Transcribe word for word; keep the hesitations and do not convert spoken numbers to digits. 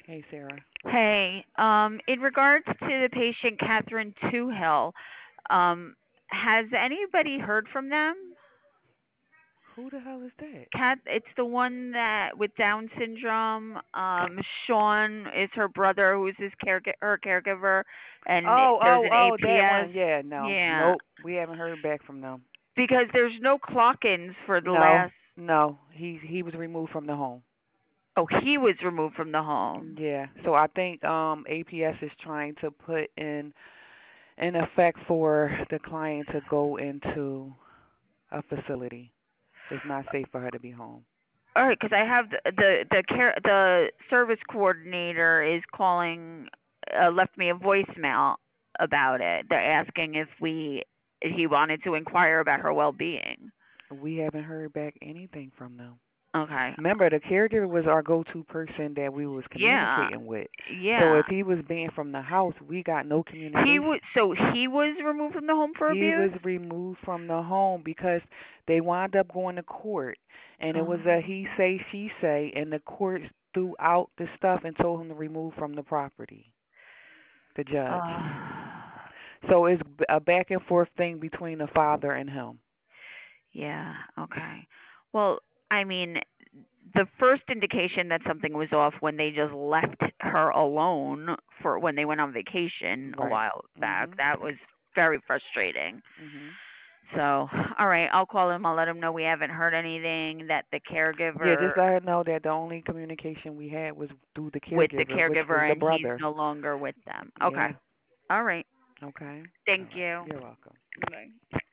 Hey, Sarah. Hey, um, in regards to the patient Catherine Toohill, um, has anybody heard from them? Who the hell is that? Cat, it's the one that with Down syndrome. Um, Sean is her brother, who's his care her caregiver, and Oh, there's oh, an oh, that A P S. one. Yeah, no, Yeah, nope. We haven't heard back from them. because there's no clock-ins for the No, last. no. He he was removed from the home. Oh, he was removed from the home. Yeah. So I think um A P S is trying to put in an effect for the client to go into a facility. It's not safe for her to be home. All right, because I have the the the care the service coordinator is calling, uh, left me a voicemail about it. They're asking if we he wanted to inquire about her well-being. We haven't heard back anything from them. Okay. Remember, the caregiver was our go-to person that we was Yeah. communicating with. So Yeah. if he was banned from the house, we got no He communication. was so he was removed from the home for He was abuse. removed from the home because they wound up going to court, and it Oh. was a he say she say, and the court threw out the stuff and told him to remove from the property. The judge. Uh, So it's b- a back and forth thing between the father and him. yeah. Okay. Well, I mean, the first indication that something was off when they just left her alone for when they went on vacation a Right. while back. Mhm. That was very frustrating. Mhm. So, all right, I'll call him. I'll let him know we haven't heard anything, that the Yeah, caregiver just let her know that the only communication we had was through the with the caregiver, which was caregiver the and he's brother. no longer with them. Okay. Yeah. All right. Okay. All Thank right. you. You're welcome. Bye.